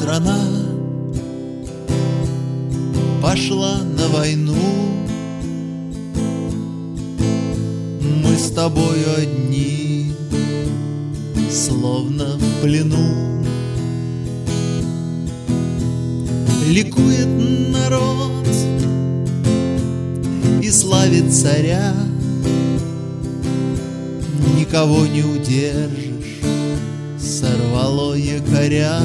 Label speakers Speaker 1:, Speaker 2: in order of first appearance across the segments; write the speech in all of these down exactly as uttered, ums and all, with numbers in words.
Speaker 1: страна пошла на войну. Мы с тобою одни, словно в плену. Ликует народ и славит царя. Никого не удержишь, сорвало якоря.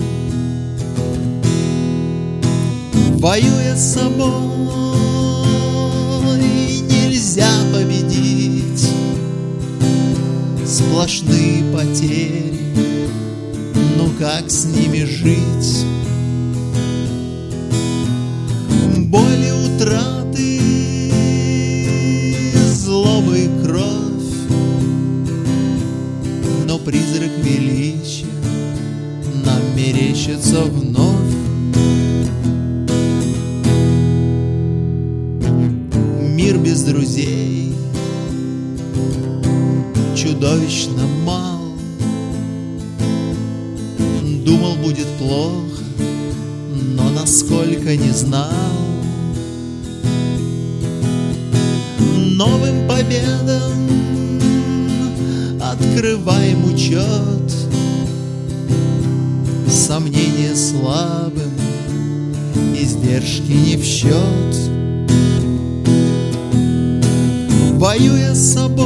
Speaker 1: Воюя с собой, нельзя победить. Сплошные потери, ну как с ними жить? Боли, утраты, злоба и кровь, но призрак величия нам мерещится вновь. Мир без друзей чудовищно мал. Думал, будет плохо, но насколько не знал. Новым победам открываем учет, сомнения слабым, издержки не в счет. Воюя с собой,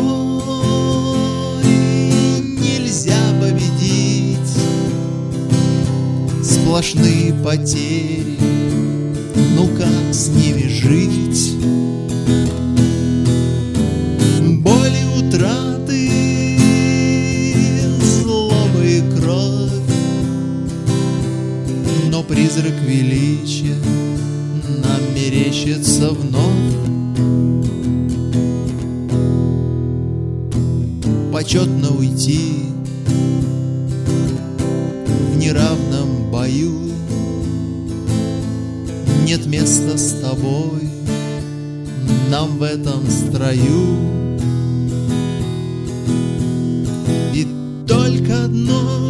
Speaker 1: нельзя победить. Сплошные потери, ну как с ними жить? Боли, утраты, злоба и кровь, но призрак величия нам мерещится вновь. Почетно уйти в неравном бою. Нет места с тобой нам в этом строю. И только одно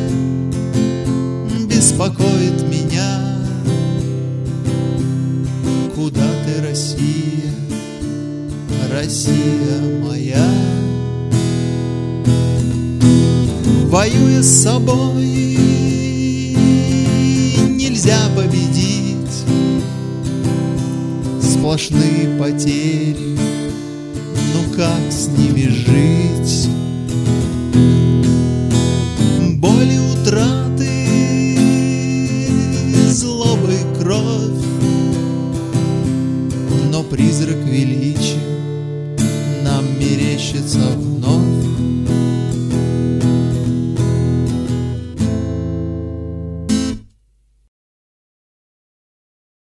Speaker 1: беспокоит меня: куда ты, Россия, Россия моя? Воюя с собой, нельзя победить. Сплошные потери, ну как с ними жить? Боли, утраты, злоба и кровь, но призрак величия нам мерещится вновь.